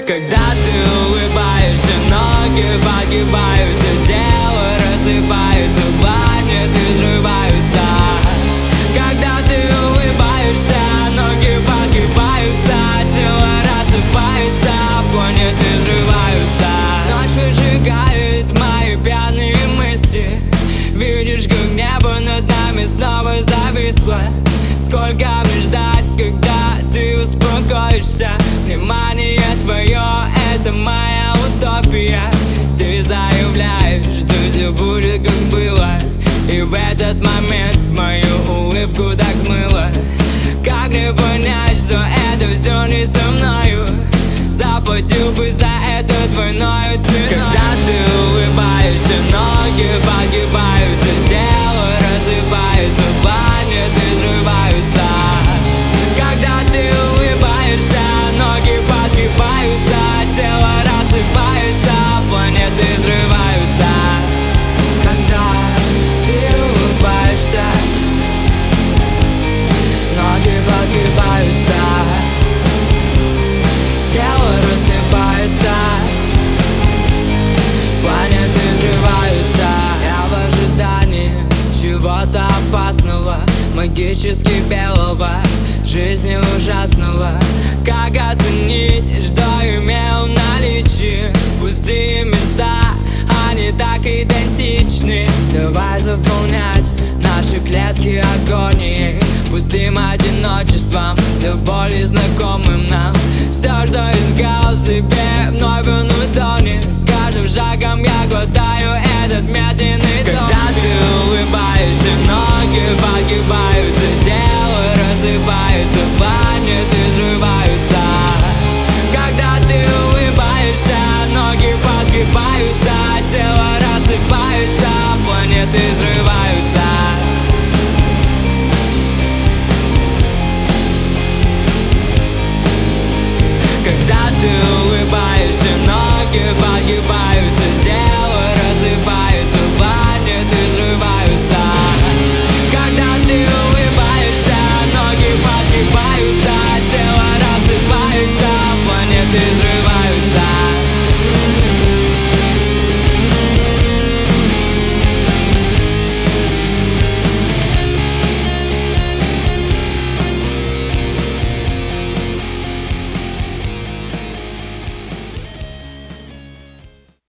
Когда ты улыбаешься, ноги погибаются, тело рассыпается, планеты взрываются. Когда ты улыбаешься, ноги погибаются, тело рассыпается, планеты взрываются. Ночь выжигает мои пьяные мысли. Видишь, как небо над нами снова зависло. Сколько мне ждать, когда ты успокоишься? Внимание твое — это моя утопия. Ты заявляешь, что все будет как было, и в этот момент мою улыбку так смыло. Как мне понять, что это все не со мною? Заплатил бы за это двойную цену. Когда ты улыбаешься, ноги погибаются, тело рассыпается, планеты взрываются. Когда ты улыбаешься, ноги погибаются, тело рассыпается, планеты взрываются. Когда ты улыбаешься, ноги погибаются, тело рассыпается, планеты взрываются. Я в ожидании чего-то опасного, магически белого, жизни ужасного. Как оценить, что имел в наличии? Пустые места, они так идентичны. Давай заполнять наши клетки агонией, пустым одиночеством, до боли знакомым нам. Все, что искал себе, вновь он утонет. С каждым шагом я глотаю этот медленный